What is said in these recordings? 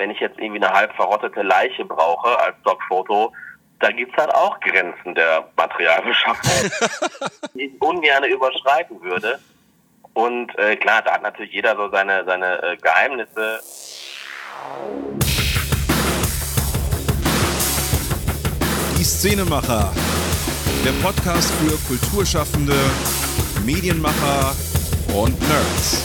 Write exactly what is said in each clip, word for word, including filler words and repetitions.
wenn ich jetzt irgendwie eine halb verrottete Leiche brauche als Stockfoto, da gibt's halt auch Grenzen der Materialbeschaffung, die ich ungern überschreiten würde. Und äh, klar, da hat natürlich jeder so seine, seine äh, Geheimnisse. Die Szenemacher, der Podcast für Kulturschaffende, Medienmacher und Nerds.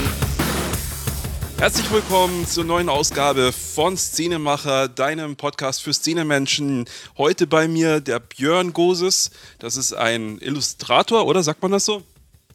Herzlich willkommen zur neuen Ausgabe von Szenemacher, deinem Podcast für Szenemenschen. Heute bei mir der Björn Goses. Das ist ein Illustrator, oder sagt man das so?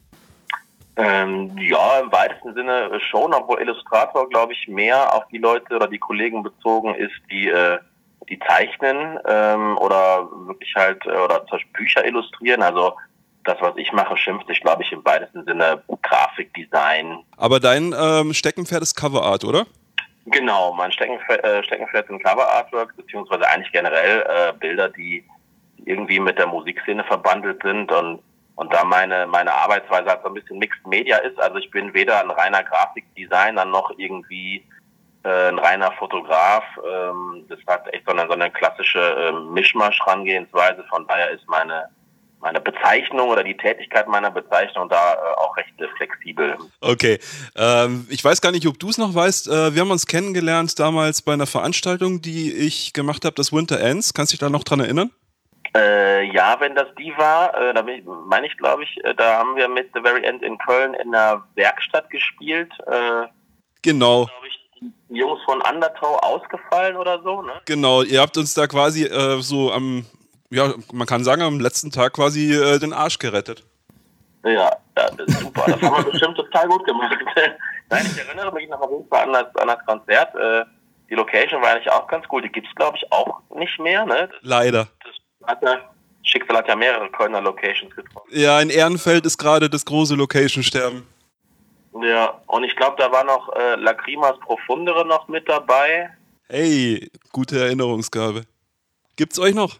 Ähm, ja, im weitesten Sinne schon, obwohl Illustrator, glaube ich, mehr auf die Leute oder die Kollegen bezogen ist, die äh, die zeichnen ähm, oder wirklich halt äh, oder zum Beispiel Bücher illustrieren. Also das, was ich mache, schimpft sich, glaube ich, im weitesten Sinne Grafikdesign. Aber dein ähm, Steckenpferd ist Coverart, oder? Genau, mein Steckenpferd, äh, Steckenpferd sind Cover-Artworks, beziehungsweise eigentlich generell äh, Bilder, die irgendwie mit der Musikszene verbandelt sind und und da meine meine Arbeitsweise halt so ein bisschen Mixed Media ist. Also ich bin weder ein reiner Grafikdesigner noch irgendwie äh, ein reiner Fotograf. Ähm, das hat echt so eine, so eine klassische äh, Mischmasch-Herangehensweise. Von daher ist meine meine Bezeichnung oder die Tätigkeit meiner Bezeichnung da äh, auch recht äh, flexibel. Okay, ähm, ich weiß gar nicht, ob du es noch weißt. Äh, wir haben uns kennengelernt damals bei einer Veranstaltung, die ich gemacht habe, das Winter Ends. Kannst du dich da noch dran erinnern? Äh, ja, wenn das die war, äh, da meine ich, glaube ich, äh, da haben wir mit The Very End in Köln in einer Werkstatt gespielt. Äh, genau. Glaube ich, die Jungs von Undertow ausgefallen oder so, ne? Genau, ihr habt uns da quasi äh, so am, ja, man kann sagen, am letzten Tag quasi äh, den Arsch gerettet. Ja, ja, das ist super. Das haben wir bestimmt total gut gemacht. Nein, ich erinnere mich noch auf jeden Fall an das, an das Konzert. Äh, die Location war eigentlich auch ganz cool. Die gibt's, glaube ich, auch nicht mehr, ne? Das, Leider. Das hat ja, Schicksal hat ja mehrere Kölner Locations getroffen. Ja, in Ehrenfeld ist gerade das große Location-Sterben. Ja, und ich glaube, da war noch äh, Lacrimas Profundere noch mit dabei. Hey, gute Erinnerungsgabe. Gibt's euch noch?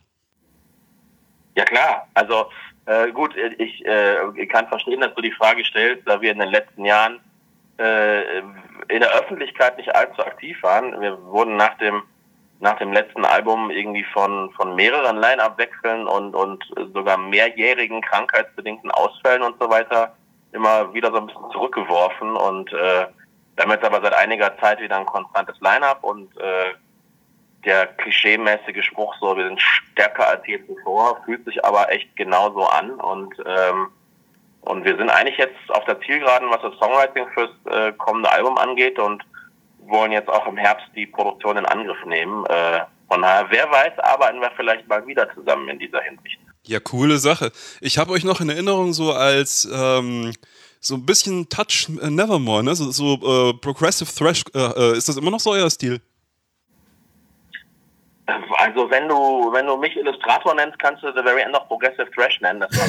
Ja klar, also äh, gut, ich, äh, ich kann verstehen, dass du die Frage stellst, da wir in den letzten Jahren äh, in der Öffentlichkeit nicht allzu aktiv waren. Wir wurden nach dem nach dem letzten Album irgendwie von von mehreren Line-Up-Wechseln und und sogar mehrjährigen krankheitsbedingten Ausfällen und so weiter immer wieder so ein bisschen zurückgeworfen und äh, damit aber seit einiger Zeit wieder ein konstantes Line-Up und äh, der klischeemäßige Spruch so, wir sind stärker als je zuvor, fühlt sich aber echt genauso an und ähm, und wir sind eigentlich jetzt auf der Zielgeraden, was das Songwriting fürs äh, kommende Album angeht und wollen jetzt auch im Herbst die Produktion in Angriff nehmen. Äh, von daher, wer weiß, arbeiten wir vielleicht mal wieder zusammen in dieser Hinsicht. Ja, coole Sache. Ich habe euch noch in Erinnerung so als ähm, so ein bisschen Touch äh, Nevermore, ne? So, so äh, Progressive Thrash. Äh, ist das immer noch so euer Stil? Also wenn du wenn du mich Illustrator nennst, kannst du The Very End noch Progressive Thrash nennen. Das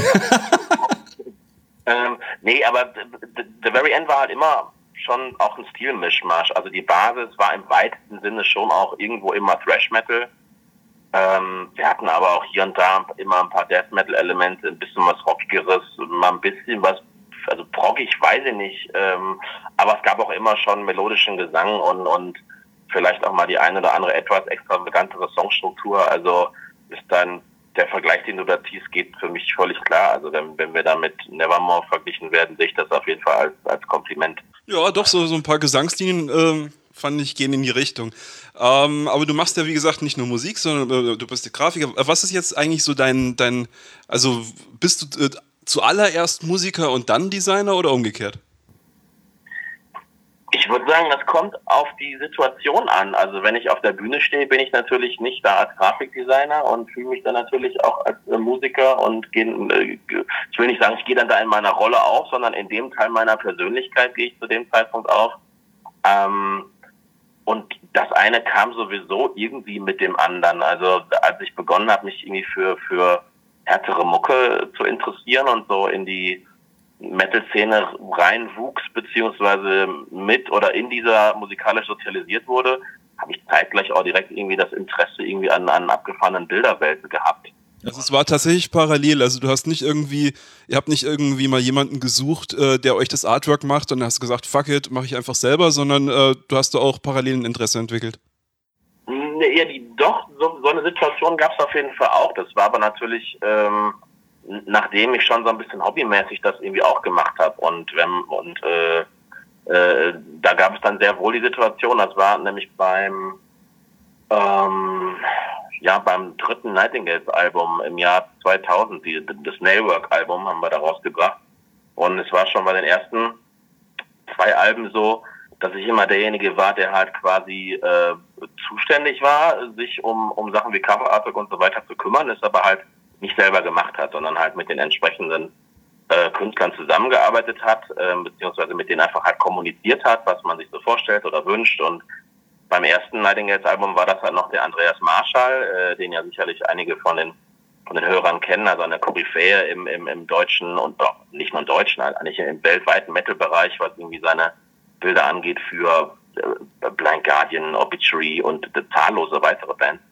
ähm, nee, aber The, The Very End war halt immer schon auch ein Stilmischmasch. Also die Basis war im weitesten Sinne schon auch irgendwo immer Thrash Metal. Ähm, wir hatten aber auch hier und da immer ein paar Death Metal Elemente, ein bisschen was Rockigeres, mal ein bisschen was, also proggig, weiß ich nicht. Ähm, aber es gab auch immer schon melodischen Gesang und und vielleicht auch mal die eine oder andere etwas extravagantere Songstruktur. Also ist dann der Vergleich, den du da ziehst, geht für mich völlig klar. Also wenn, wenn wir da mit Nevermore verglichen werden, sehe ich das auf jeden Fall als, als Kompliment. Ja, doch, so, so ein paar Gesangslinien ähm, fand ich gehen in die Richtung. Ähm, aber du machst ja, wie gesagt, nicht nur Musik, sondern äh, du bist der Grafiker. Was ist jetzt eigentlich so dein, dein also bist du äh, zuallererst Musiker und dann Designer oder umgekehrt? Ich würde sagen, das kommt auf die Situation an. Also wenn ich auf der Bühne stehe, bin ich natürlich nicht da als Grafikdesigner und fühle mich dann natürlich auch als äh, Musiker und gehe, äh, ich will nicht sagen, ich gehe dann da in meiner Rolle auf, sondern in dem Teil meiner Persönlichkeit gehe ich zu dem Zeitpunkt auf. Ähm, und das eine kam sowieso irgendwie mit dem anderen. Also als ich begonnen habe, mich irgendwie für für härtere Mucke zu interessieren und so in die Metal-Szene reinwuchs, beziehungsweise mit oder in dieser musikalisch sozialisiert wurde, habe ich zeitgleich auch direkt irgendwie das Interesse irgendwie an, an abgefahrenen Bilderwelten gehabt. Also es war tatsächlich parallel, also du hast nicht irgendwie, ihr habt nicht irgendwie mal jemanden gesucht, äh, der euch das Artwork macht und dann hast gesagt, fuck it, mache ich einfach selber, sondern äh, du hast da auch parallel ein Interesse entwickelt. ja, die, doch, so, so eine Situation gab es auf jeden Fall auch. Das war aber natürlich, ähm, nachdem ich schon so ein bisschen hobbymäßig das irgendwie auch gemacht habe. Und, wenn, und äh, äh, da gab es dann sehr wohl die Situation, das war nämlich beim, ähm, ja, beim dritten Nightingales-Album im Jahr zweitausend, die, das Nailwork-Album haben wir da rausgebracht. Und es war schon bei den ersten zwei Alben so, dass ich immer derjenige war, der halt quasi äh, zuständig war, sich um, um Sachen wie Cover Artwork und so weiter zu kümmern, es aber halt nicht selber gemacht hat, sondern halt mit den entsprechenden äh, Künstlern zusammengearbeitet hat, äh, beziehungsweise mit denen einfach halt kommuniziert hat, was man sich so vorstellt oder wünscht. Und beim ersten Nightingales-Album war das halt noch der Andreas Marschall, äh, den ja sicherlich einige von den von den Hörern kennen, also eine Koryphäe im, im, im deutschen und doch nicht nur im deutschen, eigentlich im weltweiten Metal-Bereich, was irgendwie seine Bilder angeht für äh, Blind Guardian, Obituary und äh, zahllose weitere Bands.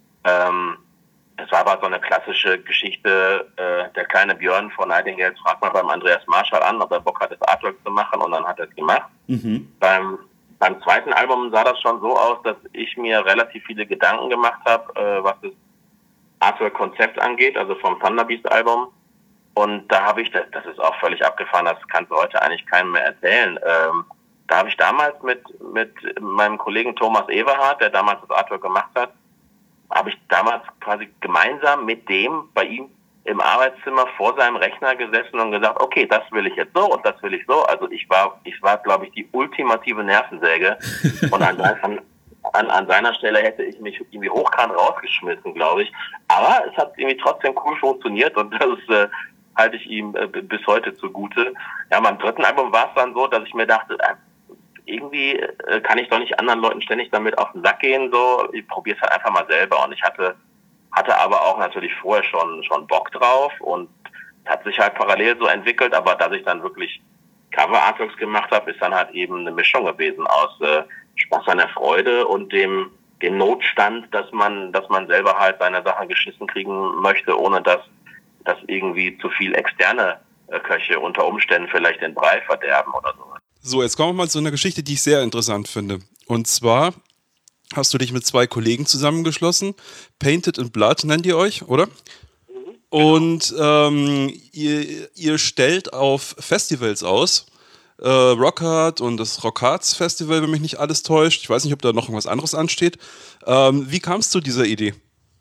Ähm, das war aber so eine klassische Geschichte, äh, der kleine Björn von Nightingales fragt mal beim Andreas Marschall an, ob er Bock hat, das Artwork zu machen, und dann hat er es gemacht. Mhm. Beim, beim zweiten Album sah das schon so aus, dass ich mir relativ viele Gedanken gemacht habe, äh, was das Artwork-Konzept angeht, also vom Thunderbeast-Album. Und da habe ich, das, das ist auch völlig abgefahren, das kannst du heute eigentlich keinem mehr erzählen. Ähm, da habe ich damals mit mit meinem Kollegen Thomas Everhardt, der damals das Artwork gemacht hat, habe ich damals quasi gemeinsam mit dem bei ihm im Arbeitszimmer vor seinem Rechner gesessen und gesagt, okay, das will ich jetzt so und das will ich so. Also ich war, ich war, glaube ich, die ultimative Nervensäge. Und an, an, an, an seiner Stelle hätte ich mich irgendwie hochkant rausgeschmissen, glaube ich. Aber es hat irgendwie trotzdem cool funktioniert, und das äh, halte ich ihm äh, bis heute zugute. Ja, beim dritten Album war es dann so, dass ich mir dachte, äh, irgendwie äh, kann ich doch nicht anderen Leuten ständig damit auf den Sack gehen, so, ich probiere es halt einfach mal selber. Und ich hatte hatte aber auch natürlich vorher schon schon Bock drauf, und hat sich halt parallel so entwickelt, aber dass ich dann wirklich Cover-Artworks gemacht habe, ist dann halt eben eine Mischung gewesen aus äh, Spaß an der Freude und dem dem Notstand, dass man dass man selber halt seine Sachen geschissen kriegen möchte, ohne dass dass irgendwie zu viel externe äh, Köche unter Umständen vielleicht den Brei verderben oder so. So, jetzt kommen wir mal zu einer Geschichte, die ich sehr interessant finde. Und zwar hast du dich mit zwei Kollegen zusammengeschlossen. Painted in Blood nennt ihr euch, oder? Mhm. Und ähm, ihr, ihr stellt auf Festivals aus. Äh, Rockhard und das Rockhards Festival, wenn mich nicht alles täuscht. Ich weiß nicht, ob da noch irgendwas anderes ansteht. Ähm, wie kam es zu dieser Idee?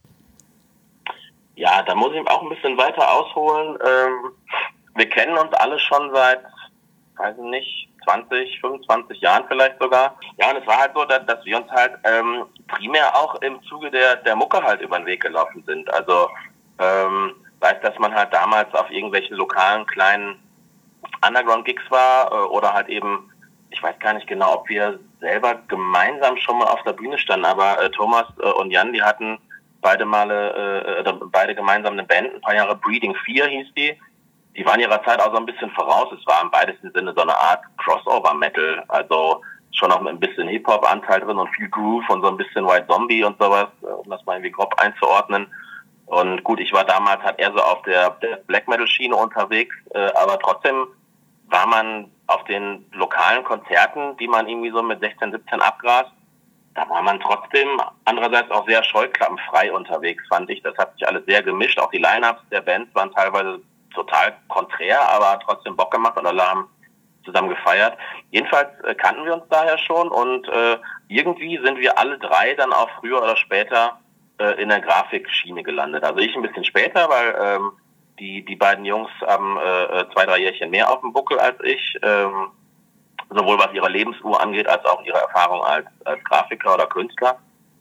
Ja, da muss ich auch ein bisschen weiter ausholen. Ähm, wir kennen uns alle schon seit, weiß ich nicht, zwanzig, fünfundzwanzig Jahren vielleicht sogar. Ja, und es war halt so, dass, dass wir uns halt ähm, primär auch im Zuge der, der Mucke halt über den Weg gelaufen sind. Also, ähm, weiß, dass man halt damals auf irgendwelchen lokalen kleinen Underground-Gigs war äh, oder halt eben, ich weiß gar nicht genau, ob wir selber gemeinsam schon mal auf der Bühne standen, aber äh, Thomas äh, und Jan, die hatten beide Male, äh, beide gemeinsam eine Band, ein paar Jahre, Breeding vier hieß die. Die waren ihrer Zeit auch so ein bisschen voraus. Es war im weitesten Sinne so eine Art Crossover-Metal. Also schon auch mit ein bisschen Hip-Hop-Anteil drin und viel Groove und so ein bisschen White Zombie und sowas, um das mal irgendwie grob einzuordnen. Und gut, ich war damals halt eher so auf der, der Black-Metal-Schiene unterwegs, äh, aber trotzdem war man auf den lokalen Konzerten, die man irgendwie so mit sechzehn, siebzehn abgrast, da war man trotzdem andererseits auch sehr scheuklappenfrei unterwegs, fand ich. Das hat sich alles sehr gemischt. Auch die Line-Ups der Bands waren teilweise total konträr, aber trotzdem Bock gemacht und alle haben zusammen gefeiert. Jedenfalls äh, kannten wir uns daher schon, und äh, irgendwie sind wir alle drei dann auch früher oder später äh, in der Grafikschiene gelandet. Also ich ein bisschen später, weil ähm, die die beiden Jungs haben äh, zwei, drei Jährchen mehr auf dem Buckel als ich, ähm, sowohl was ihre Lebensuhr angeht, als auch ihre Erfahrung als, als Grafiker oder Künstler.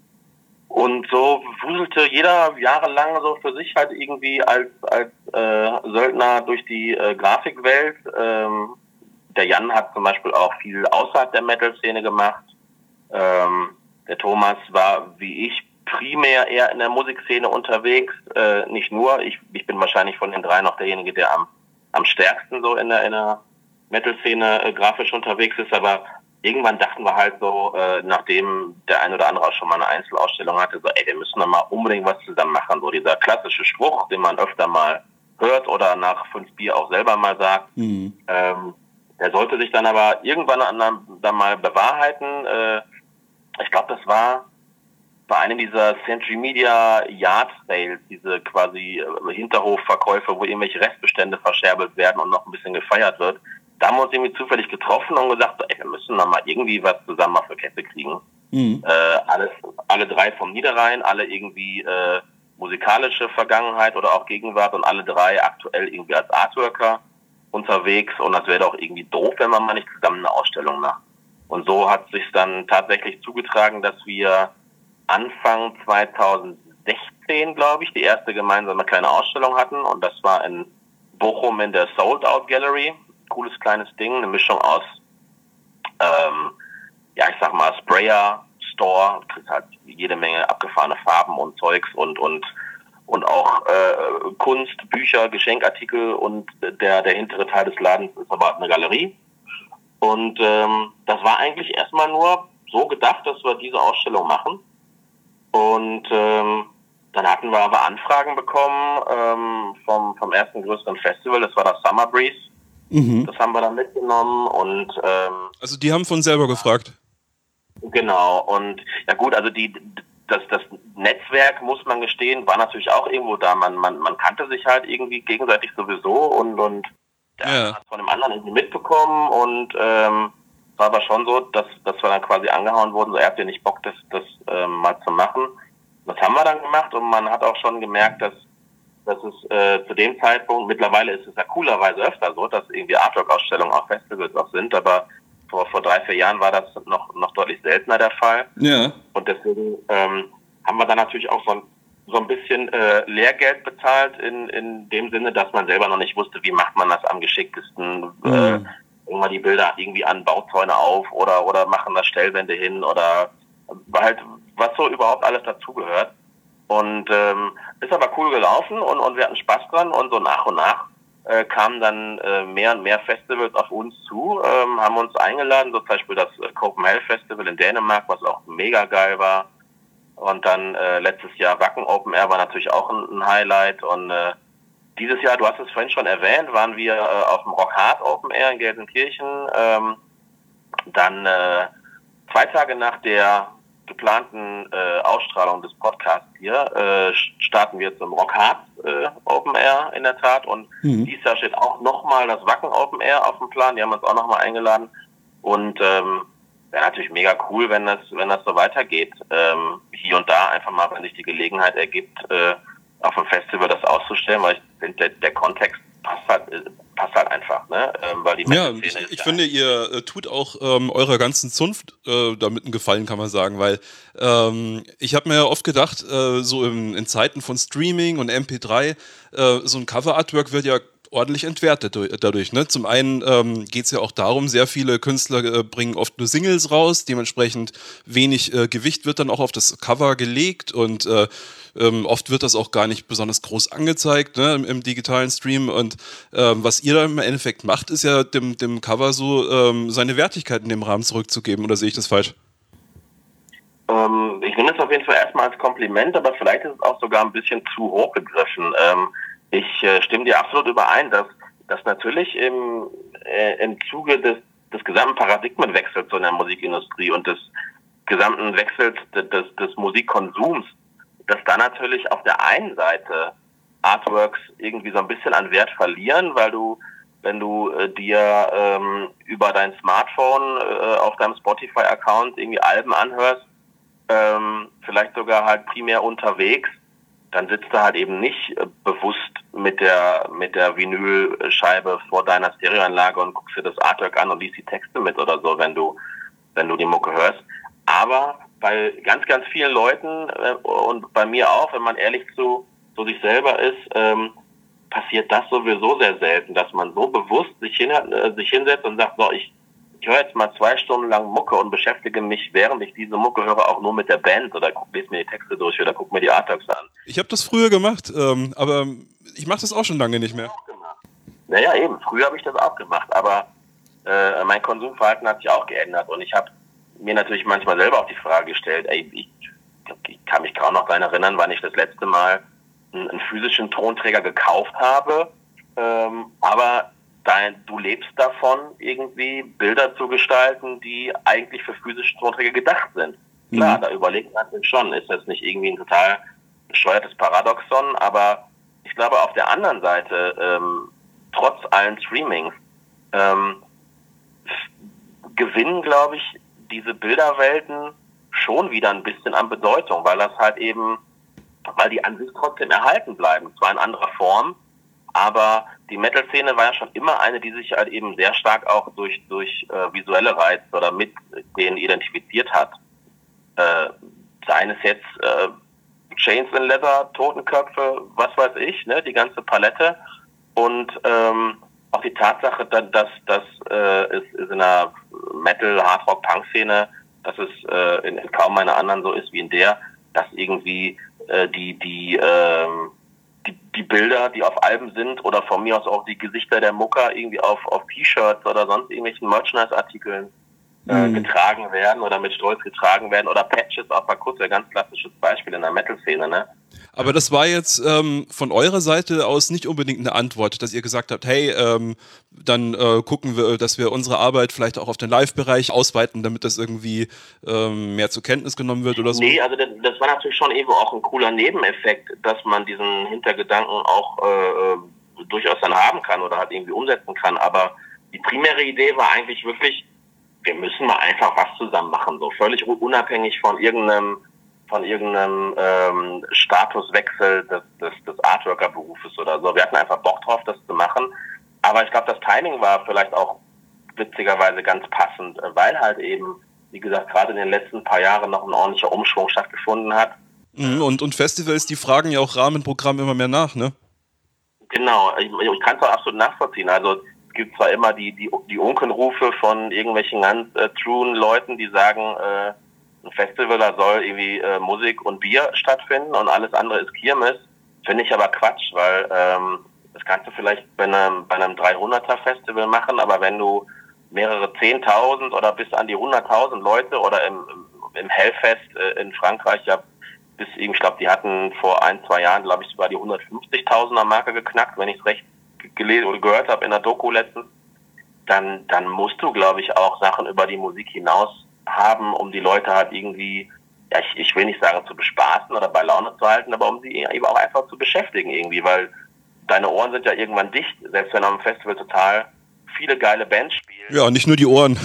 Und so wuselte jeder jahrelang so für sich halt irgendwie als als äh, Söldner durch die äh, Grafikwelt. Ähm, der Jan hat zum Beispiel auch viel außerhalb der Metal-Szene gemacht. Ähm, der Thomas war, wie ich, primär eher in der Musikszene unterwegs. Äh, nicht nur, ich, ich bin wahrscheinlich von den drei noch derjenige, der am am stärksten so in der, in der Metal-Szene äh, grafisch unterwegs ist, aber irgendwann dachten wir halt so, äh, nachdem der ein oder andere auch schon mal eine Einzelausstellung hatte, so, ey, wir müssen doch mal unbedingt was zusammen machen. So dieser klassische Spruch, den man öfter mal hört oder nach fünf Bier auch selber mal sagt. Mhm. Ähm, der sollte sich dann aber irgendwann dann, dann mal bewahrheiten. Äh, ich glaube, das war bei einem dieser Century Media Yard Sales, diese quasi Hinterhofverkäufe, wo irgendwelche Restbestände verscherbelt werden und noch ein bisschen gefeiert wird. Da haben wir uns irgendwie zufällig getroffen und gesagt, ey, wir müssen noch mal irgendwie was zusammen auf der Kette kriegen. Mhm. Äh, alles, alle drei vom Niederrhein, alle irgendwie äh, musikalische Vergangenheit oder auch Gegenwart und alle drei aktuell irgendwie als Artworker unterwegs. Und das wäre doch irgendwie doof, wenn man mal nicht zusammen eine Ausstellung macht. Und so hat sich dann tatsächlich zugetragen, dass wir Anfang zweitausendsechzehn, glaube ich, die erste gemeinsame kleine Ausstellung hatten. Und das war in Bochum in der Sold Out Gallery. Cooles kleines Ding, eine Mischung aus, ähm, ja, ich sag mal, Sprayer, Store, du kriegst halt jede Menge abgefahrene Farben und Zeugs und, und, und auch äh, Kunst, Bücher, Geschenkartikel und der, der hintere Teil des Ladens ist aber eine Galerie. Und ähm, das war eigentlich erstmal nur so gedacht, dass wir diese Ausstellung machen. Und ähm, dann hatten wir aber Anfragen bekommen ähm, vom, vom ersten größeren Festival, das war das Summer Breeze. Mhm. Das haben wir dann mitgenommen und ähm, also die haben von selber gefragt. Genau, und ja gut, also die das, das Netzwerk, muss man gestehen, war natürlich auch irgendwo da. Man, man, man kannte sich halt irgendwie gegenseitig sowieso und, und der ja. eine hat von dem anderen irgendwie mitbekommen und ähm, war aber schon so, dass, dass wir dann quasi angehauen wurden, so er hat ja nicht Bock, das, das ähm, mal zu machen. Das haben wir dann gemacht und man hat auch schon gemerkt, dass dass es äh, zu dem Zeitpunkt, mittlerweile ist es ja coolerweise öfter so, dass irgendwie Artwork-Ausstellungen auf Festivals auch sind, aber vor, vor drei, vier Jahren war das noch, noch deutlich seltener der Fall. Ja. Und deswegen ähm, haben wir dann natürlich auch so ein, so ein bisschen äh, Lehrgeld bezahlt in, in dem Sinne, dass man selber noch nicht wusste, wie macht man das am geschicktesten. Mhm. Äh, irgendwann die Bilder irgendwie an Bauzäune auf oder, oder machen da Stellwände hin oder halt, was so überhaupt alles dazugehört. Und ähm, ist aber cool gelaufen und, und wir hatten Spaß dran und so nach und nach äh, kamen dann äh, mehr und mehr Festivals auf uns zu, ähm, haben uns eingeladen, so zum Beispiel das äh, Copenhagen Festival in Dänemark, was auch mega geil war. Und dann äh, letztes Jahr Wacken Open Air war natürlich auch ein, ein Highlight. Und äh, dieses Jahr, du hast es vorhin schon erwähnt, waren wir äh, auf dem Rock Hard Open Air in Gelsenkirchen. Ähm, dann äh, zwei Tage nach der geplanten äh, Ausstrahlung des Podcasts hier äh, starten wir zum Rock Hard äh, Open Air in der Tat und mhm. dieses Jahr steht auch nochmal das Wacken Open Air auf dem Plan, die haben uns auch nochmal eingeladen und ähm, wäre natürlich mega cool, wenn das wenn das so weitergeht, ähm, hier und da einfach mal, wenn sich die Gelegenheit ergibt, äh, auf dem Festival das auszustellen, weil ich finde, der, der Kontext passt halt, passt halt einfach, ne? Ähm, weil die ja, ich, ich ja finde, ihr äh, tut auch ähm, eurer ganzen Zunft äh, damit einen Gefallen, kann man sagen, weil ähm, ich habe mir ja oft gedacht, äh, so in, in Zeiten von Streaming und M P drei, äh, so ein Cover-Artwork wird ja ordentlich entwertet dadurch. Ne? Zum einen ähm, geht es ja auch darum, sehr viele Künstler äh, bringen oft nur Singles raus, dementsprechend wenig äh, Gewicht wird dann auch auf das Cover gelegt und äh, ähm, oft wird das auch gar nicht besonders groß angezeigt, ne, im, im digitalen Stream und ähm, was ihr da im Endeffekt macht, ist ja dem, dem Cover so ähm, seine Wertigkeit in dem Rahmen zurückzugeben, oder sehe ich das falsch? Ähm, ich nehme es auf jeden Fall erstmal als Kompliment, aber vielleicht ist es auch sogar ein bisschen zu hoch gegriffen. Ähm, Ich äh, stimme dir absolut überein, dass, dass natürlich im, äh, im Zuge des, des gesamten Paradigmenwechsels so in der Musikindustrie und des gesamten Wechsels des, des, des Musikkonsums, dass da natürlich auf der einen Seite Artworks irgendwie so ein bisschen an Wert verlieren, weil du, wenn du äh, dir ähm, über dein Smartphone äh, auf deinem Spotify-Account irgendwie Alben anhörst, ähm, vielleicht sogar halt primär unterwegs, dann sitzt du halt eben nicht äh, bewusst mit der mit der Vinylscheibe vor deiner Stereoanlage und guckst dir das Artwork an und liest die Texte mit oder so, wenn du wenn du die Mucke hörst. Aber bei ganz, ganz vielen Leuten äh, und bei mir auch, wenn man ehrlich zu, zu sich selber ist, ähm, passiert das sowieso sehr selten, dass man so bewusst sich, hin, äh, sich hinsetzt und sagt, so, ich Ich höre jetzt mal zwei Stunden lang Mucke und beschäftige mich, während ich diese Mucke höre, auch nur mit der Band oder guck, lese mir die Texte durch oder gucke mir die Artworks an. Ich habe das früher gemacht, ähm, aber ich mache das auch schon lange nicht mehr. Naja, eben. Früher habe ich das auch gemacht, aber äh, mein Konsumverhalten hat sich auch geändert und ich habe mir natürlich manchmal selber auch die Frage gestellt, ey, ich, ich kann mich kaum noch daran erinnern, wann ich das letzte Mal einen, einen physischen Tonträger gekauft habe, ähm, aber Dein, du lebst davon, irgendwie Bilder zu gestalten, die eigentlich für physische Tonträger gedacht sind. Klar, Mhm. da überlegt man natürlich schon, ist das nicht irgendwie ein total bescheuertes Paradoxon, aber ich glaube auf der anderen Seite, ähm, trotz allen Streamings, ähm, gewinnen, glaube ich, diese Bilderwelten schon wieder ein bisschen an Bedeutung, weil das halt eben, weil die an sich trotzdem erhalten bleiben, zwar in anderer Form, aber die Metal-Szene war ja schon immer eine, die sich halt eben sehr stark auch durch, durch äh, visuelle Reize oder mit denen identifiziert hat. Äh, seien es jetzt äh, Chains in Leather, Totenköpfe, was weiß ich, ne, die ganze Palette. Und ähm, auch die Tatsache, dass, dass, dass äh, es, es in der Metal, Hardrock, Punk-Szene, dass es äh, in, in kaum einer anderen so ist wie in der, dass irgendwie äh, die, die, ähm, die, die Bilder, die auf Alben sind oder von mir aus auch die Gesichter der Mucker irgendwie auf, auf T-Shirts oder sonst irgendwelchen Merchandise-Artikeln äh, getragen werden oder mit Stolz getragen werden oder Patches auf Perkuss, ein ganz klassisches Beispiel in der Metal-Szene, ne? Aber das war jetzt ähm, von eurer Seite aus nicht unbedingt eine Antwort, dass ihr gesagt habt, hey, ähm, dann äh, gucken wir, dass wir unsere Arbeit vielleicht auch auf den Live-Bereich ausweiten, damit das irgendwie ähm, mehr zur Kenntnis genommen wird oder so. Nee, also das, das war natürlich schon irgendwo auch ein cooler Nebeneffekt, dass man diesen Hintergedanken auch äh, durchaus dann haben kann oder halt irgendwie umsetzen kann. Aber die primäre Idee war eigentlich wirklich, wir müssen mal einfach was zusammen machen, so völlig unabhängig von irgendeinem von irgendeinem ähm, Statuswechsel des, des, des Artworker-Berufes oder so. Wir hatten einfach Bock drauf, das zu machen. Aber ich glaube, das Timing war vielleicht auch witzigerweise ganz passend, weil halt eben, wie gesagt, gerade in den letzten paar Jahren noch ein ordentlicher Umschwung stattgefunden hat. Mhm, und, und Festivals, die fragen ja auch Rahmenprogramm immer mehr nach, ne? Genau, ich, ich kann es auch absolut nachvollziehen. Also es gibt zwar immer die, die, die Unkenrufe von irgendwelchen ganz äh, truen Leuten, die sagen, äh, ein Festival, da soll irgendwie äh, Musik und Bier stattfinden und alles andere ist Kirmes. Finde ich aber Quatsch, weil ähm, das kannst du vielleicht bei einem, bei einem dreihunderter Festival machen, aber wenn du mehrere zehntausend oder bis an die hunderttausend Leute oder im, im Hellfest äh, in Frankreich, ja, bis eben, ich glaube, die hatten vor ein, zwei Jahren, glaube ich, sogar die hundertfünfzigtausender Marke geknackt, wenn ich es recht gelesen oder gehört habe in der Doku letztens, dann, dann musst du, glaube ich, auch Sachen über die Musik hinaus haben, um die Leute halt irgendwie, ja, ich, ich will nicht sagen zu bespaßen oder bei Laune zu halten, aber um sie eben auch einfach zu beschäftigen irgendwie, weil deine Ohren sind ja irgendwann dicht, selbst wenn am Festival total viele geile Bands spielen. Ja, nicht nur die Ohren.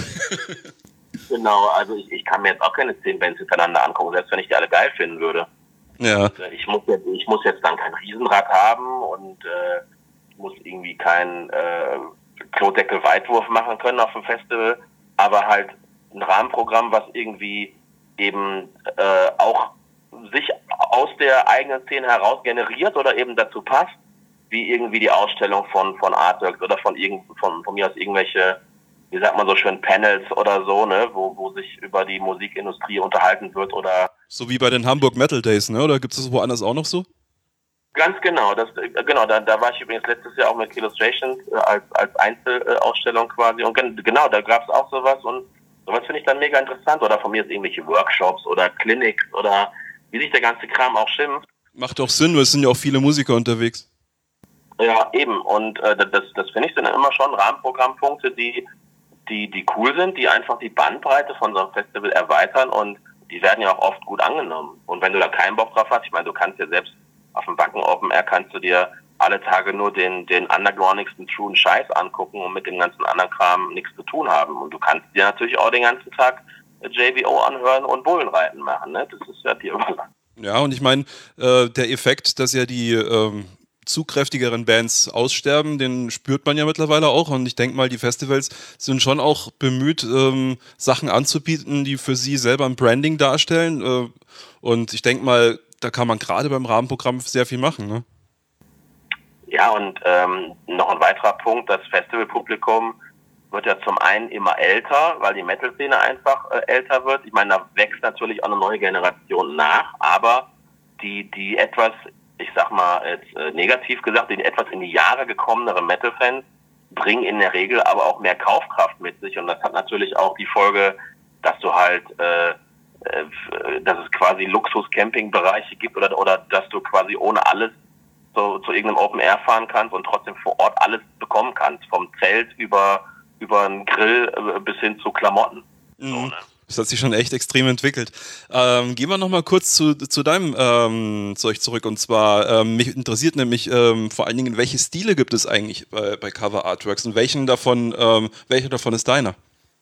Genau, also ich, ich kann mir jetzt auch keine zehn Bands hintereinander angucken, selbst wenn ich die alle geil finden würde. Ja. Und, äh, ich, muss jetzt, ich muss jetzt dann kein Riesenrad haben und äh, muss irgendwie keinen äh, Klodeckel-Weitwurf machen können auf dem Festival, aber halt ein Rahmenprogramm, was irgendwie eben äh, auch sich aus der eigenen Szene heraus generiert oder eben dazu passt, wie irgendwie die Ausstellung von von Artworks oder von irgend von, von mir aus irgendwelche, wie sagt man so schön, Panels oder so, ne, wo wo sich über die Musikindustrie unterhalten wird oder So wie bei den Hamburg Metal Days, ne? Oder gibt es das woanders auch noch so? ganz genau, das genau, da, da war ich übrigens letztes Jahr auch mit Illustrations äh, als als Einzelausstellung quasi und gen, genau, da gab es auch sowas und sowas finde ich dann mega interessant oder von mir ist irgendwelche Workshops oder Clinics oder wie sich der ganze Kram auch schimpft. Macht auch Sinn, weil es sind ja auch viele Musiker unterwegs. Ja, eben und äh, das das finde ich sind immer schon Rahmenprogrammpunkte, die die die cool sind, die einfach die Bandbreite von so einem Festival erweitern und die werden ja auch oft gut angenommen. Und wenn du da keinen Bock drauf hast, ich meine, du kannst ja selbst auf dem Wacken Open Air kannst du dir alle Tage nur den, den undergroundigsten truen Scheiß angucken und mit dem ganzen anderen Kram nichts zu tun haben. Und du kannst dir natürlich auch den ganzen Tag J B O anhören und Bullenreiten machen, ne? Das ist ja dir überlassen. Ja, und ich meine, äh, der Effekt, dass ja die ähm, zu kräftigeren Bands aussterben, den spürt man ja mittlerweile auch. Und ich denke mal, die Festivals sind schon auch bemüht, ähm, Sachen anzubieten, die für sie selber ein Branding darstellen. Äh, und ich denke mal, da kann man gerade beim Rahmenprogramm sehr viel machen, ne? Ja, und ähm, noch ein weiterer Punkt, das Festivalpublikum wird ja zum einen immer älter, weil die Metal-Szene einfach äh, älter wird. Ich meine, da wächst natürlich auch eine neue Generation nach, aber die, die etwas, ich sag mal jetzt äh, negativ gesagt, die etwas in die Jahre gekommeneren Metal-Fans bringen in der Regel aber auch mehr Kaufkraft mit sich und das hat natürlich auch die Folge, dass du halt äh, äh, dass es quasi Luxus-Camping-Bereiche gibt oder, oder dass du quasi ohne alles so, zu irgendeinem Open Air fahren kannst und trotzdem vor Ort alles bekommen kannst. Vom Zelt über, über einen Grill bis hin zu Klamotten. Mhm. So, ne? Das hat sich schon echt extrem entwickelt. Ähm, gehen wir nochmal kurz zu, zu deinem ähm, Zeug zurück. Und zwar, ähm, mich interessiert nämlich ähm, vor allen Dingen, welche Stile gibt es eigentlich bei, bei Cover Artworks und welchen davon, ähm, welcher davon ist deiner?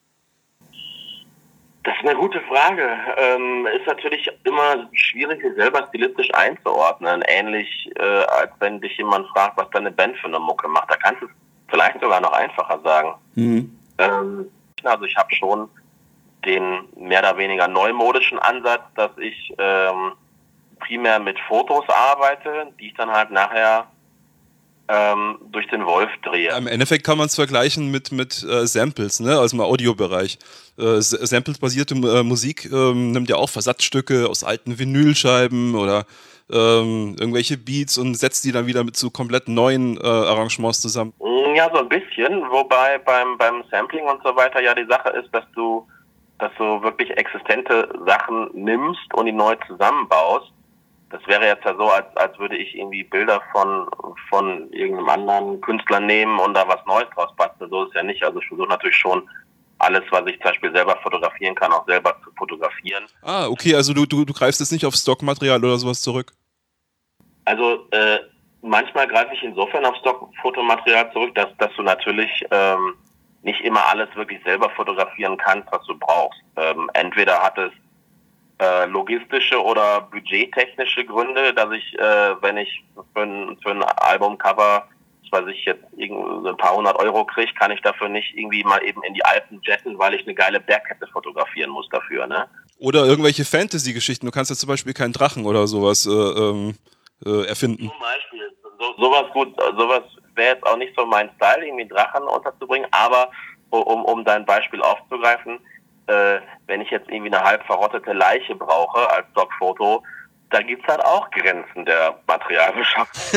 Das ist eine gute Frage. Ähm, ist natürlich immer schwierig, sich selber stilistisch einzuordnen. Ähnlich, äh, als wenn dich jemand fragt, was deine Band für eine Mucke macht. Da kannst du es vielleicht sogar noch einfacher sagen. Mhm. Ähm, also ich habe schon den mehr oder weniger neumodischen Ansatz, dass ich ähm, primär mit Fotos arbeite, die ich dann halt nachher ähm, durch den Wolf drehe. Ja, im Endeffekt kann man es vergleichen mit, mit äh, Samples, ne, aus dem Audiobereich. Äh, Samples-basierte äh, Musik ähm, nimmt ja auch Versatzstücke aus alten Vinylscheiben oder ähm, irgendwelche Beats und setzt die dann wieder mit so komplett neuen äh, Arrangements zusammen. Ja, so ein bisschen, wobei beim, beim Sampling und so weiter ja die Sache ist, dass du dass du wirklich existente Sachen nimmst und die neu zusammenbaust. Das wäre jetzt ja so, als, als würde ich irgendwie Bilder von, von irgendeinem anderen Künstler nehmen und da was Neues draus basteln. So ist es ja nicht. Also ich versuche natürlich schon, alles, was ich zum Beispiel selber fotografieren kann, auch selber zu fotografieren. Ah, okay, also du, du, du greifst jetzt nicht auf Stockmaterial oder sowas zurück? Also äh, manchmal greife ich insofern auf Stockfotomaterial zurück, dass, dass du natürlich ähm, nicht immer alles wirklich selber fotografieren kannst, was du brauchst. Ähm, entweder hat es äh, logistische oder budgettechnische Gründe, dass ich, äh, wenn ich für ein, für ein Albumcover, was ich jetzt ein paar hundert Euro kriege, kann ich dafür nicht irgendwie mal eben in die Alpen jetten, weil ich eine geile Bergkette fotografieren muss dafür, ne? Oder irgendwelche Fantasy-Geschichten. Du kannst ja zum Beispiel keinen Drachen oder sowas äh, ähm, äh, erfinden. Zum Beispiel. So, sowas gut, sowas wäre jetzt auch nicht so mein Style, irgendwie Drachen unterzubringen, aber um, um dein Beispiel aufzugreifen, äh, wenn ich jetzt irgendwie eine halb verrottete Leiche brauche als Stockfoto, da gibt's halt auch Grenzen der Materialbeschaffung,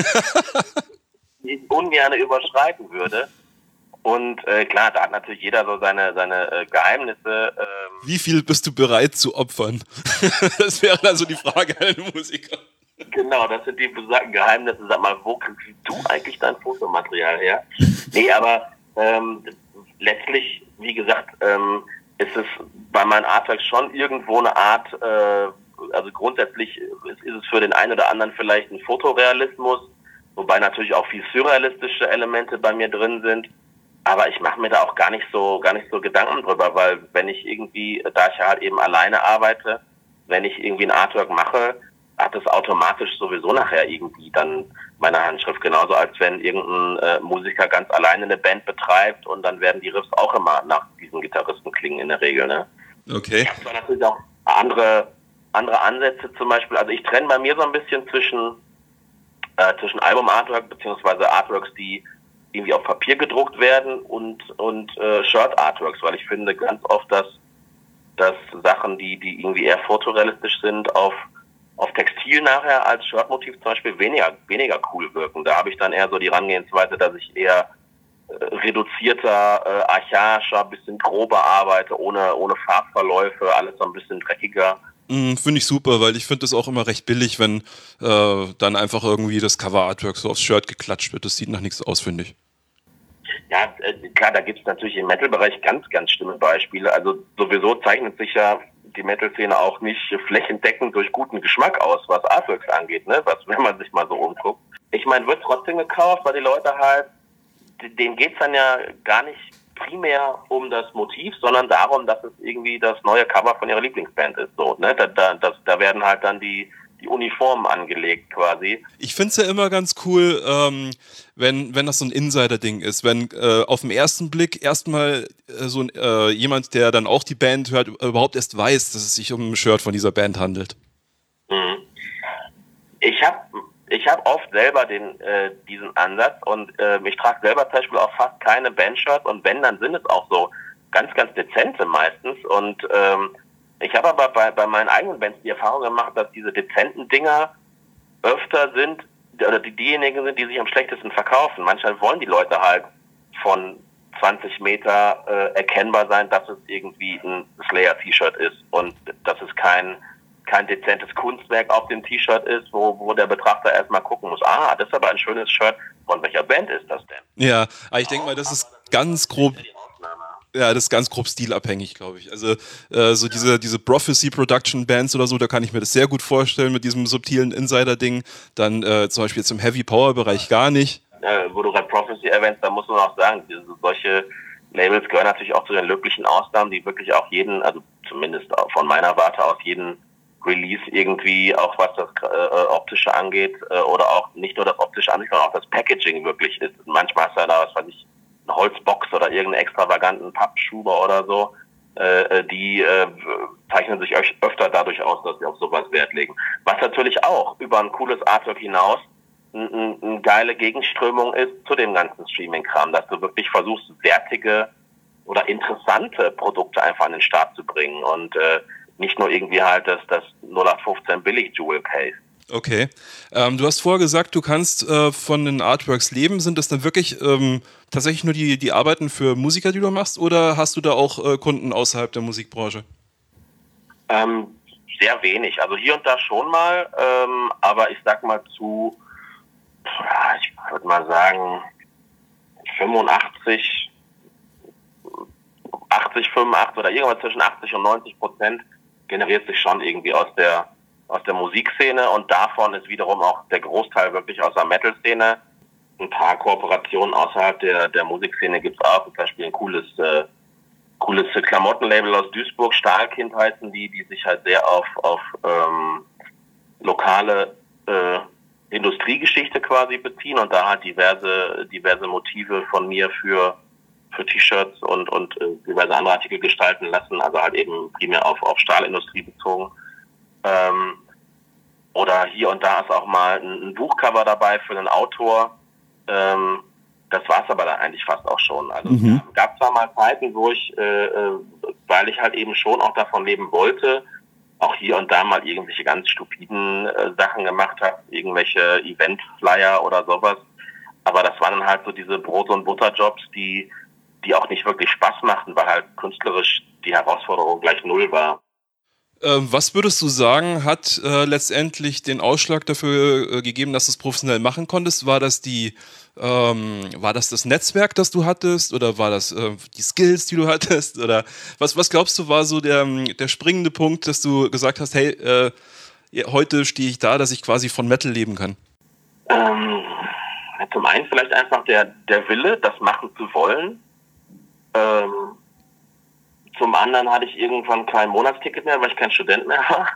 die ich ungern überschreiten würde. Und äh, klar, da hat natürlich jeder so seine, seine äh, Geheimnisse. Ähm. Wie viel bist du bereit zu opfern? Das wäre dann so die Frage an den Musiker. Genau, das sind die besagten Geheimnisse. Sag mal, wo kriegst du eigentlich dein Fotomaterial her? Nee, aber ähm, letztlich, wie gesagt, ähm, ist es bei meinen Artworks schon irgendwo eine Art, äh, also grundsätzlich ist, ist es für den einen oder anderen vielleicht ein Fotorealismus, wobei natürlich auch viel surrealistische Elemente bei mir drin sind. Aber ich mache mir da auch gar nicht so gar nicht so Gedanken drüber, weil wenn ich irgendwie, da ich ja halt eben alleine arbeite, wenn ich irgendwie ein Artwork mache, hat es automatisch sowieso nachher irgendwie dann meine Handschrift. Genauso als wenn irgendein äh, Musiker ganz alleine eine Band betreibt und dann werden die Riffs auch immer nach diesem Gitarristen klingen in der Regel, ne? Okay. Ich habe zwar natürlich auch andere andere Ansätze zum Beispiel. Also ich trenne bei mir so ein bisschen zwischen äh, zwischen Album-Artwork beziehungsweise Artworks, die irgendwie auf Papier gedruckt werden und und äh, Shirt-Artworks, weil ich finde ganz oft, dass dass Sachen, die die irgendwie eher fotorealistisch sind, auf auf Textil nachher als Shirtmotiv zum Beispiel weniger weniger cool wirken. Da habe ich dann eher so die Herangehensweise, dass ich eher äh, reduzierter, äh, archaischer, bisschen grober arbeite, ohne ohne Farbverläufe, alles so ein bisschen dreckiger. Mm, finde ich super, weil ich finde das auch immer recht billig, wenn äh, dann einfach irgendwie das Cover-Artwork so aufs Shirt geklatscht wird. Das sieht nach nichts aus, finde ich. Ja, äh, klar, da gibt es natürlich im Metal-Bereich ganz, ganz schlimme Beispiele. Also sowieso zeichnet sich ja die Metal-Szene auch nicht flächendeckend durch guten Geschmack aus, was Artworks angeht, ne? Was, wenn man sich mal so umguckt. Ich meine, wird trotzdem gekauft, weil die Leute halt, denen geht's dann ja gar nicht primär um das Motiv, sondern darum, dass es irgendwie das neue Cover von ihrer Lieblingsband ist. So, ne? Da, da, das, da werden halt dann die die Uniformen angelegt quasi. Ich finde es ja immer ganz cool, ähm, wenn, wenn das so ein Insider-Ding ist, wenn äh, auf den ersten Blick erstmal äh, so ein, äh, jemand, der dann auch die Band hört, überhaupt erst weiß, dass es sich um ein Shirt von dieser Band handelt. Mhm. Ich habe ich hab oft selber den äh, diesen Ansatz und äh, ich trage selber zum Beispiel auch fast keine Bandshirts und wenn, dann sind es auch so ganz, ganz dezente meistens und ähm, ich habe aber bei, bei meinen eigenen Bands die Erfahrung gemacht, dass diese dezenten Dinger öfter sind, oder die, diejenigen sind, die sich am schlechtesten verkaufen. Manchmal wollen die Leute halt von zwanzig Meter äh, erkennbar sein, dass es irgendwie ein Slayer-T-Shirt ist und dass es kein kein dezentes Kunstwerk auf dem T-Shirt ist, wo, wo der Betrachter erstmal gucken muss, ah, das ist aber ein schönes Shirt, von welcher Band ist das denn? Ja, aber ich denke mal, das ist ganz grob... Ja, das ist ganz grob stilabhängig, glaube ich. Also äh, so diese, diese Prophecy Production Bands oder so, da kann ich mir das sehr gut vorstellen mit diesem subtilen Insider-Ding. Dann äh, zum Beispiel jetzt im Heavy Power Bereich gar nicht. Äh, wo du gerade Prophecy erwähnst, da muss man auch sagen, diese, solche Labels gehören natürlich auch zu den glücklichen Ausnahmen, die wirklich auch jeden, also zumindest von meiner Warte aus, jeden Release irgendwie, auch was das äh, Optische angeht, äh, oder auch nicht nur das Optische angeht, sondern auch das Packaging wirklich ist. Manchmal ist ja da, was weiß ich, eine Holzbox oder irgendeinen extravaganten Pappschuber oder so, äh, die äh, zeichnen sich öfter dadurch aus, dass sie auf sowas Wert legen. Was natürlich auch über ein cooles Artwork hinaus eine ein geile Gegenströmung ist zu dem ganzen Streaming-Kram, dass du wirklich versuchst, wertige oder interessante Produkte einfach an den Start zu bringen und äh, nicht nur irgendwie halt das, das null acht fünfzehn Billig-Jewel-Case. Okay. Ähm, du hast vorher gesagt, du kannst äh, von den Artworks leben. Sind das dann wirklich ähm, tatsächlich nur die, die Arbeiten für Musiker, die du machst, oder hast du da auch äh, Kunden außerhalb der Musikbranche? Ähm, sehr wenig. Also hier und da schon mal, ähm, aber ich sag mal zu, ich würde mal sagen, fünfundachtzig, achtzig, fünfundachtzig oder irgendwas zwischen achtzig und neunzig Prozent generiert sich schon irgendwie aus der aus der Musikszene und davon ist wiederum auch der Großteil wirklich aus der Metal-Szene. Ein paar Kooperationen außerhalb der der Musikszene gibt's auch. Zum Beispiel ein cooles äh, cooles Klamottenlabel aus Duisburg, Stahlkind heißen die, die sich halt sehr auf auf ähm, lokale äh, Industriegeschichte quasi beziehen und da halt diverse diverse Motive von mir für für T-Shirts und und äh, diverse andere Artikel gestalten lassen, also halt eben primär auf auf Stahlindustrie bezogen. Ähm, oder hier und da ist auch mal ein, ein Buchcover dabei für einen Autor. Ähm, das war's aber dann eigentlich fast auch schon. Also mhm. Es gab zwar mal Zeiten, wo ich, äh, weil ich halt eben schon auch davon leben wollte, auch hier und da mal irgendwelche ganz stupiden äh, Sachen gemacht habe, irgendwelche Event-Flyer oder sowas. Aber das waren dann halt so diese Brot- und Butterjobs, die, die auch nicht wirklich Spaß machten, weil halt künstlerisch die Herausforderung gleich null war. Ähm, was würdest du sagen, hat äh, letztendlich den Ausschlag dafür äh, gegeben, dass du es professionell machen konntest? War das die, ähm, war das das Netzwerk, das du hattest, oder war das äh, die Skills, die du hattest, oder was, was glaubst du war so der, der springende Punkt, dass du gesagt hast, hey, äh, heute stehe ich da, dass ich quasi von Metal leben kann? Ähm, zum einen vielleicht einfach der, der Wille, das machen zu wollen. Ähm, Zum anderen hatte ich irgendwann kein Monatsticket mehr, weil ich kein Student mehr war.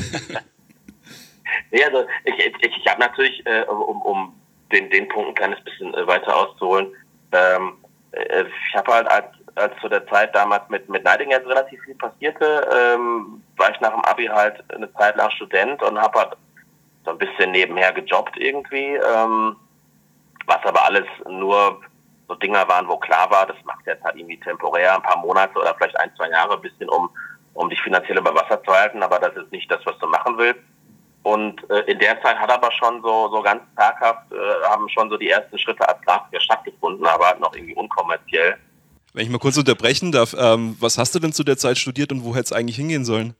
nee, also ich, ich, ich habe natürlich, äh, um, um den, den Punkt ein kleines bisschen äh, weiter auszuholen, ähm, äh, ich habe halt als, als zu der Zeit damals mit, mit Nightingale relativ viel passierte, ähm, war ich nach dem Abi halt eine Zeit lang Student und habe halt so ein bisschen nebenher gejobbt irgendwie, ähm, was aber alles nur so Dinger waren, wo klar war, das macht jetzt halt irgendwie temporär ein paar Monate oder vielleicht ein, zwei Jahre ein bisschen, um, um dich finanziell über Wasser zu halten, aber das ist nicht das, was du machen willst. Und äh, in der Zeit hat aber schon so, so ganz taghaft, äh, haben schon so die ersten Schritte als Grafiker stattgefunden, aber halt noch irgendwie unkommerziell. Wenn ich mal kurz unterbrechen darf, ähm, was hast du denn zu der Zeit studiert und wo hätte es eigentlich hingehen sollen?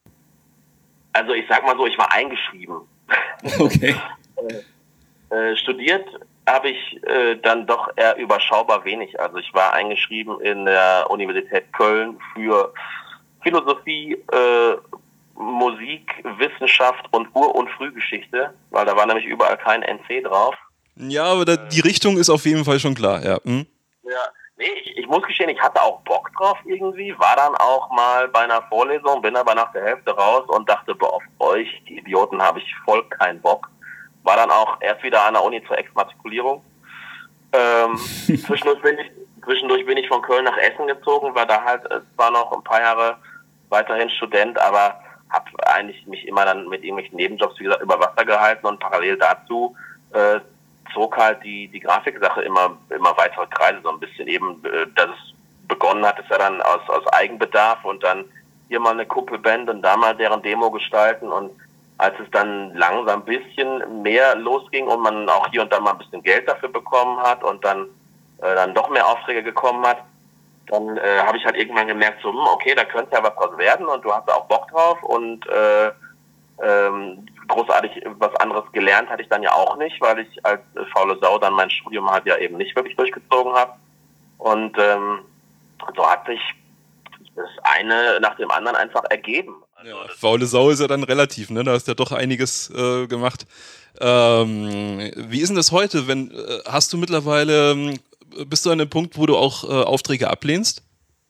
Also ich sag mal so, ich war eingeschrieben. Okay. äh, äh, studiert habe ich äh, dann doch eher überschaubar wenig. Also ich war eingeschrieben in der Universität Köln für Philosophie, äh, Musik, Wissenschaft und Ur- und Frühgeschichte, weil da war nämlich überall kein N C drauf. Ja, aber da, die Richtung ist auf jeden Fall schon klar, ja. Hm? Ja, nee, ich, ich muss gestehen, ich hatte auch Bock drauf irgendwie, war dann auch mal bei einer Vorlesung, bin aber nach der Hälfte raus und dachte, boah, auf euch, die Idioten, habe ich voll keinen Bock. War dann auch erst wieder an der Uni zur Exmatrikulierung. Ähm, zwischendurch, bin ich, zwischendurch bin ich von Köln nach Essen gezogen, war da halt zwar noch ein paar Jahre weiterhin Student, aber habe eigentlich mich immer dann mit irgendwelchen Nebenjobs, wie gesagt, über Wasser gehalten und parallel dazu äh, zog halt die, die Grafiksache immer, immer weitere Kreise so ein bisschen. Eben, äh, dass es begonnen hat, ist ja dann aus, aus Eigenbedarf und dann hier mal eine Kumpelband und da mal deren Demo gestalten und als es dann langsam ein bisschen mehr losging und man auch hier und da mal ein bisschen Geld dafür bekommen hat und dann äh, dann doch mehr Aufträge gekommen hat, dann äh, habe ich halt irgendwann gemerkt, so, hm, okay, da könnte ja was draus werden und du hast da auch Bock drauf und äh, ähm, großartig was anderes gelernt hatte ich dann ja auch nicht, weil ich als äh, faule Sau dann mein Studium halt ja eben nicht wirklich durchgezogen habe und ähm, so hat sich das eine nach dem anderen einfach ergeben. Also ja, faule Sau ist ja dann relativ, ne? Da hast du ja doch einiges äh, gemacht. Ähm, wie ist denn das heute? Wenn, äh, hast du mittlerweile, bist du an dem Punkt, wo du auch äh, Aufträge ablehnst?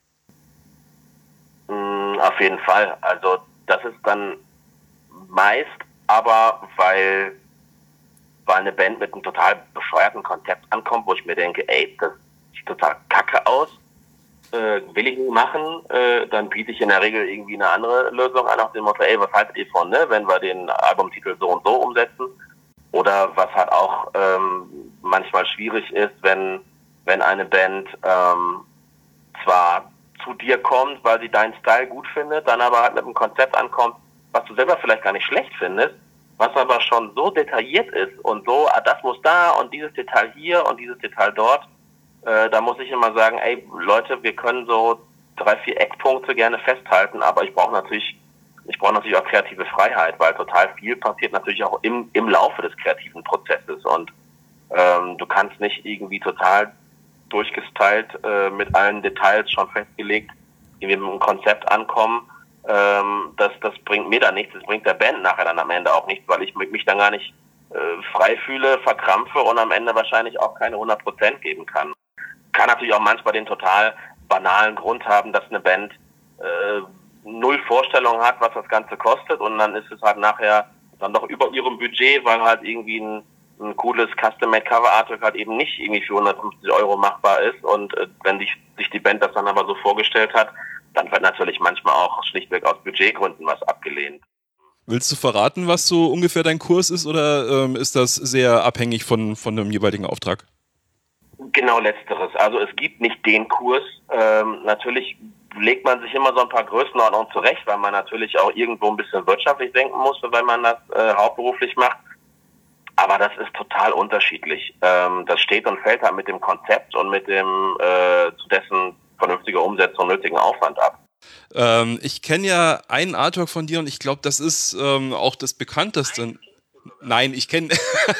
Mm, auf jeden Fall. Also das ist dann meist aber, weil, weil eine Band mit einem total bescheuerten Konzept ankommt, wo ich mir denke, ey, das sieht total kacke aus, äh, will ich nicht machen, äh, dann biete ich in der Regel irgendwie eine andere Lösung an, auf dem Motto, ey, was haltet ihr von, ne, wenn wir den Albumtitel so und so umsetzen? Oder was halt auch ähm, manchmal schwierig ist, wenn, wenn eine Band ähm, zwar zu dir kommt, weil sie deinen Style gut findet, dann aber halt mit einem Konzept ankommt, was du selber vielleicht gar nicht schlecht findest, was aber schon so detailliert ist und so, ah, das muss da und dieses Detail hier und dieses Detail dort, äh, da muss ich immer sagen, ey Leute, wir können so drei, vier Eckpunkte gerne festhalten, aber ich brauche natürlich, ich brauche natürlich auch kreative Freiheit, weil total viel passiert natürlich auch im, im Laufe des kreativen Prozesses und ähm, du kannst nicht irgendwie total durchgestylt, äh, mit allen Details schon festgelegt, die wir mit einem Konzept ankommen. Ähm, das, das bringt mir dann nichts, das bringt der Band nachher dann am Ende auch nichts, weil ich mich dann gar nicht äh, frei fühle, verkrampfe und am Ende wahrscheinlich auch keine hundert Prozent geben kann. Kann natürlich auch manchmal den total banalen Grund haben, dass eine Band äh, null Vorstellung hat, was das Ganze kostet und dann ist es halt nachher dann doch über ihrem Budget, weil halt irgendwie ein ein cooles Custom-Made-Cover-Artwork halt eben nicht irgendwie für hundertfünfzig Euro machbar ist und äh, wenn sich, sich die Band das dann aber so vorgestellt hat, dann wird natürlich manchmal auch schlichtweg aus Budgetgründen was abgelehnt. Willst du verraten, was so ungefähr dein Kurs ist oder ähm, ist das sehr abhängig von, von dem jeweiligen Auftrag? Genau letzteres. Also es gibt nicht den Kurs. Ähm, natürlich legt man sich immer so ein paar Größenordnungen zurecht, weil man natürlich auch irgendwo ein bisschen wirtschaftlich denken muss, wenn man das äh, hauptberuflich macht. Aber das ist total unterschiedlich. Ähm, das steht und fällt halt mit dem Konzept und mit dem äh, zu dessen vernünftiger Umsetzung nötigen Aufwand ab. Ähm, ich kenne ja einen Artwork von dir und ich glaube, das ist ähm, auch das bekannteste. Nein, ich kenne.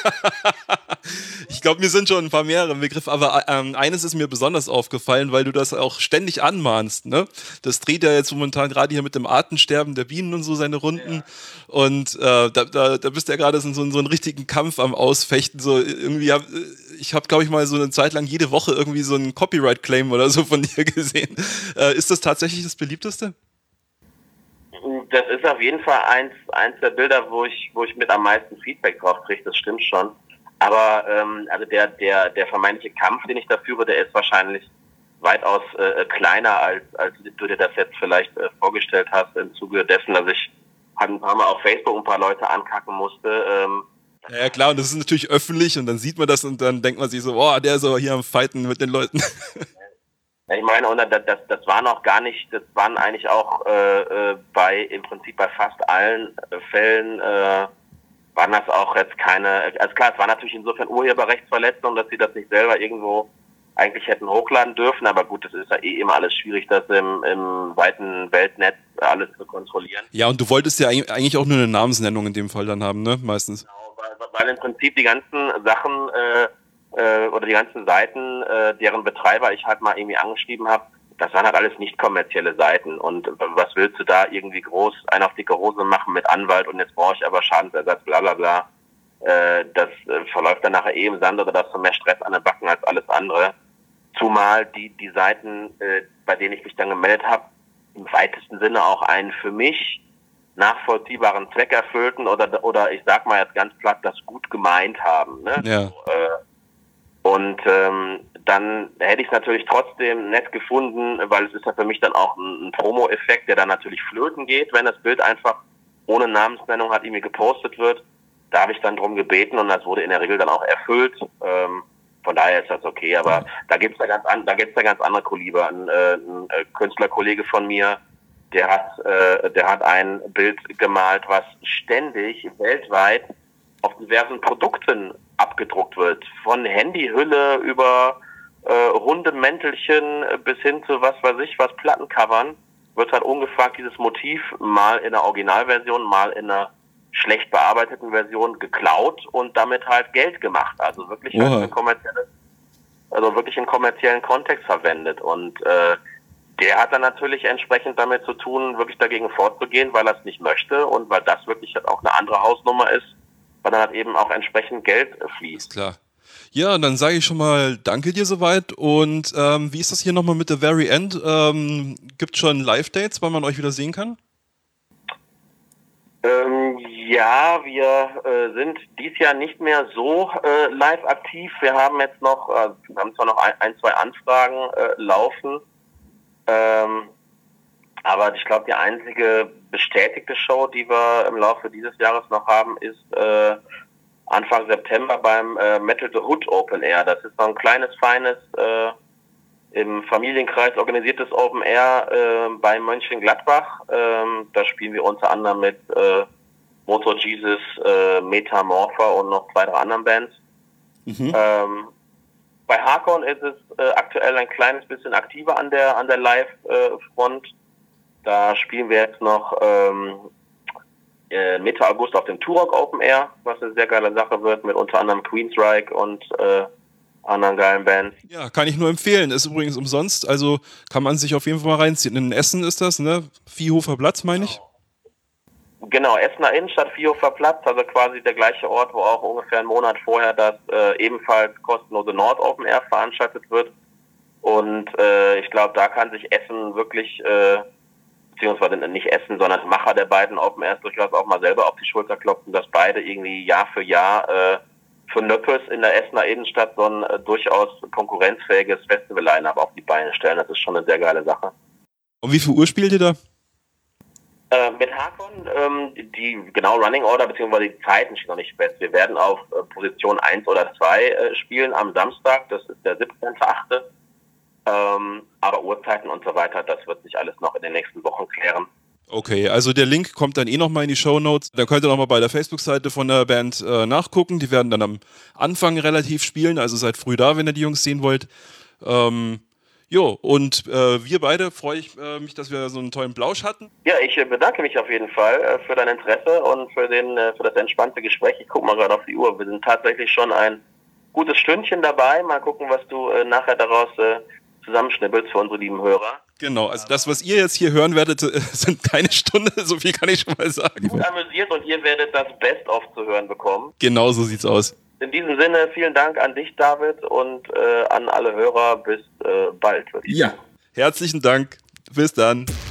Ich glaube, mir sind schon ein paar mehrere Begriffe, aber ähm, eines ist mir besonders aufgefallen, weil du das auch ständig anmahnst. Ne? Das dreht ja jetzt momentan gerade hier mit dem Artensterben der Bienen und so seine Runden. Ja. Und äh, da, da, da bist du ja gerade so, so, so einen richtigen Kampf am Ausfechten. So irgendwie hab, ich habe, glaube ich, mal so eine Zeit lang jede Woche irgendwie so einen Copyright-Claim oder so von dir gesehen. Äh, ist das tatsächlich das beliebteste? Das ist auf jeden Fall eins, eins der Bilder, wo ich, wo ich mit am meisten Feedback drauf kriege, das stimmt schon. Aber ähm, also der, der, der vermeintliche Kampf, den ich da führe, der ist wahrscheinlich weitaus äh, kleiner, als, als du dir das jetzt vielleicht äh, vorgestellt hast, im Zuge dessen, dass ich halt ein paar Mal auf Facebook ein paar Leute ankacken musste. Ähm, ja, ja, klar, und das ist natürlich öffentlich und dann sieht man das und dann denkt man sich so, oh, der ist aber hier am Fighten mit den Leuten. Ich meine, und das, das, das war noch gar nicht, das waren eigentlich auch äh, äh, bei, im Prinzip bei fast allen äh, Fällen, äh, waren das auch jetzt keine, also klar, es war natürlich insofern Urheberrechtsverletzung, dass sie das nicht selber irgendwo eigentlich hätten hochladen dürfen, aber gut, das ist ja eh immer alles schwierig, das im, im weiten Weltnetz alles zu kontrollieren. Ja, und du wolltest ja eigentlich auch nur eine Namensnennung in dem Fall dann haben, ne, meistens. Genau, weil, weil im Prinzip die ganzen Sachen, äh, oder die ganzen Seiten, äh, deren Betreiber ich halt mal irgendwie angeschrieben habe, das waren halt alles nicht kommerzielle Seiten. Und was willst du da irgendwie groß einen auf dicke Hose machen mit Anwalt und jetzt brauche ich aber Schadensersatz, bla bla bla. Äh, das äh, verläuft dann nachher eh im Sand oder das für mehr Stress an den Backen als alles andere. Zumal die, die Seiten, äh, bei denen ich mich dann gemeldet habe, im weitesten Sinne auch einen für mich nachvollziehbaren Zweck erfüllten oder, oder ich sag mal jetzt ganz platt, das gut gemeint haben. Ne? Ja. So, äh, Und ähm, dann hätte ich es natürlich trotzdem nett gefunden, weil es ist ja für mich dann auch ein, ein Promo-Effekt, der dann natürlich flöten geht, wenn das Bild einfach ohne Namensnennung halt irgendwie gepostet wird. Da habe ich dann drum gebeten und das wurde in der Regel dann auch erfüllt. Ähm, von daher ist das okay, aber da gibt's ja ganz an, da gibt's ja ganz andere Kaliber. Ein, äh, ein Künstlerkollege von mir, der hat, äh, der hat ein Bild gemalt, was ständig weltweit auf diversen Produkten abgedruckt wird. Von Handyhülle über äh, Hundemäntelchen bis hin zu was weiß ich, was Plattencovern, wird halt ungefragt dieses Motiv mal in der Originalversion, mal in einer schlecht bearbeiteten Version geklaut und damit halt Geld gemacht. Also wirklich halt eine kommerzielle, also wirklich in kommerziellen Kontext verwendet. Und äh, der hat dann natürlich entsprechend damit zu tun, wirklich dagegen vorzugehen, weil er es nicht möchte und weil das wirklich halt auch eine andere Hausnummer ist, weil dann halt eben auch entsprechend Geld äh, fließt. Ist klar. Ja, dann sage ich schon mal danke dir soweit. Und ähm, wie ist das hier nochmal mit The Very End? Ähm, Gibt es schon Live-Dates, wann man euch wieder sehen kann? Ähm, ja, wir äh, sind dieses Jahr nicht mehr so äh, live aktiv. Wir haben jetzt noch, äh, wir haben zwar noch ein, ein zwei Anfragen äh, laufen, ähm, aber ich glaube, die einzige bestätigte Show, die wir im Laufe dieses Jahres noch haben, ist äh, Anfang September beim äh, Metal the Hood Open Air. Das ist so ein kleines, feines, äh, im Familienkreis organisiertes Open Air äh, bei Mönchengladbach. Ähm, da spielen wir unter anderem mit äh, Motor Jesus, äh, Metamorpha und noch zwei, drei anderen Bands. Mhm. Ähm, bei Harkon ist es äh, aktuell ein kleines bisschen aktiver an der an der Live-Front. Äh, da spielen wir jetzt noch ähm, äh, Mitte August auf dem Turok Open Air, was eine sehr geile Sache wird, mit unter anderem Queensryche und äh, anderen geilen Bands. Ja, kann ich nur empfehlen. Ist übrigens umsonst, also kann man sich auf jeden Fall mal reinziehen. In Essen ist das, ne? Viehhofer Platz, meine ich. Genau, Essener Innenstadt, Viehhofer Platz, also quasi der gleiche Ort, wo auch ungefähr einen Monat vorher das äh, ebenfalls kostenlose Nord Open Air veranstaltet wird. Und äh, ich glaube, da kann sich Essen wirklich, äh, beziehungsweise nicht Essen, sondern die Macher der beiden Open Airs durchaus auch mal selber auf die Schulter klopfen, dass beide irgendwie Jahr für Jahr äh, für Nöppes in der Essener Innenstadt so ein äh, durchaus konkurrenzfähiges Festival-Line-Up auf die Beine stellen. Das ist schon eine sehr geile Sache. Und wie viel Uhr spielt ihr da? Äh, mit Harkon, ähm, die genau Running Order bzw. die Zeiten stehen noch nicht fest. Wir werden auf äh, Position eins oder zwei äh, spielen am Samstag, das ist der siebzehnter achte Ähm, aber Uhrzeiten und so weiter, das wird sich alles noch in den nächsten Wochen klären. Okay, also der Link kommt dann eh nochmal in die Shownotes. Da könnt ihr nochmal bei der Facebook-Seite von der Band äh, nachgucken. Die werden dann am Anfang relativ spielen, also seid früh da, wenn ihr die Jungs sehen wollt. Ähm, jo, und äh, wir beide freue ich äh, mich, dass wir so einen tollen Plausch hatten. Ja, ich äh, bedanke mich auf jeden Fall äh, für dein Interesse und für, den, äh, für das entspannte Gespräch. Ich gucke mal gerade auf die Uhr. Wir sind tatsächlich schon ein gutes Stündchen dabei. Mal gucken, was du äh, nachher daraus äh, zusammenschnippelst für unsere lieben Hörer. Genau, also das, was ihr jetzt hier hören werdet, sind keine Stunde, so viel kann ich schon mal sagen. Gut amüsiert und ihr werdet das Best-of zu hören bekommen. Genau so sieht's aus. In diesem Sinne, vielen Dank an dich, David, und äh, an alle Hörer. Bis äh, bald. Ja, herzlichen Dank. Bis dann.